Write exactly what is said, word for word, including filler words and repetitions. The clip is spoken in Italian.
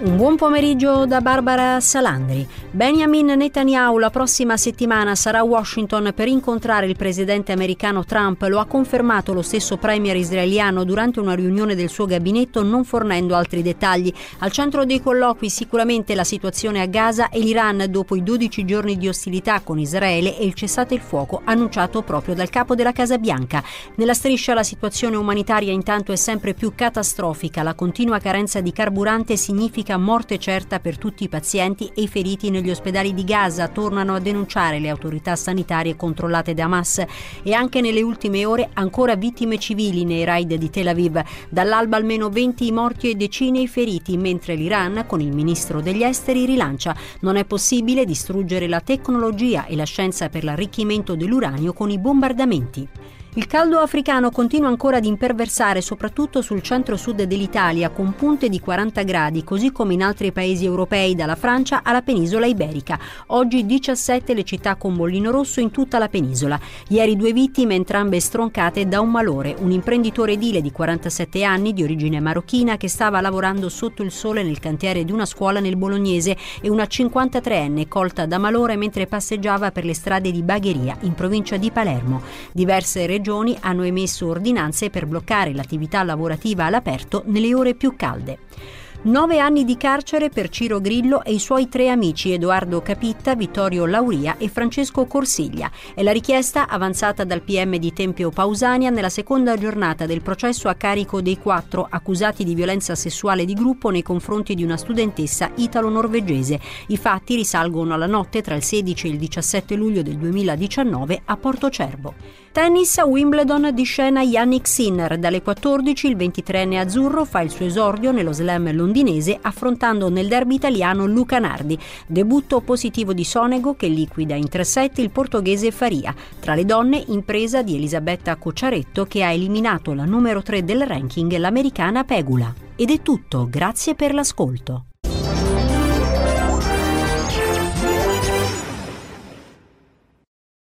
Un buon pomeriggio da Barbara Salandri. Benjamin Netanyahu la prossima settimana sarà a Washington per incontrare il presidente americano Trump. Lo ha confermato lo stesso premier israeliano durante una riunione del suo gabinetto, non fornendo altri dettagli. Al centro dei colloqui sicuramente la situazione a Gaza e l'Iran dopo i dodici giorni di ostilità con Israele e il cessate il fuoco annunciato proprio dal capo della Casa Bianca. Nella striscia la situazione umanitaria intanto è sempre più catastrofica. La continua carenza di carburante significa morte certa per tutti i pazienti e i feriti negli ospedali di Gaza, tornano a denunciare le autorità sanitarie controllate da Hamas. E anche nelle ultime ore ancora vittime civili nei raid di Tel Aviv. Dall'alba almeno venti i morti e decine i feriti, mentre l'Iran, con il ministro degli esteri, rilancia: non è possibile distruggere la tecnologia e la scienza per l'arricchimento dell'uranio con i bombardamenti. Il caldo africano continua ancora ad imperversare soprattutto sul centro-sud dell'Italia, con punte di quaranta gradi, così come in altri paesi europei, dalla Francia alla penisola iberica. Oggi diciassette le città con bollino rosso in tutta la penisola. Ieri due vittime, entrambe stroncate da un malore. Un imprenditore edile di quarantasette anni, di origine marocchina, che stava lavorando sotto il sole nel cantiere di una scuola nel Bolognese, e una cinquantatreenne colta da malore mentre passeggiava per le strade di Bagheria, in provincia di Palermo. Diverse regioni hanno emesso ordinanze per bloccare l'attività lavorativa all'aperto nelle ore più calde. Nove anni di carcere per Ciro Grillo e i suoi tre amici Edoardo Capitta, Vittorio Lauria e Francesco Corsiglia. È la richiesta avanzata dal P M di Tempio Pausania nella seconda giornata del processo a carico dei quattro accusati di violenza sessuale di gruppo nei confronti di una studentessa italo-norvegese. I fatti risalgono alla notte tra il sedici e il diciassette luglio del duemiladiciannove a Portocervo. Tennis a Wimbledon, di scena Jannik Sinner. Dalle quattordici il ventitreenne azzurro fa il suo esordio nello slam londinese, affrontando nel derby italiano Luca Nardi. Debutto positivo di Sonego, che liquida in tre set il portoghese Faria. Tra le donne, impresa di Elisabetta Cocciaretto, che ha eliminato la numero tre del ranking, l'americana Pegula. Ed è tutto, grazie per l'ascolto.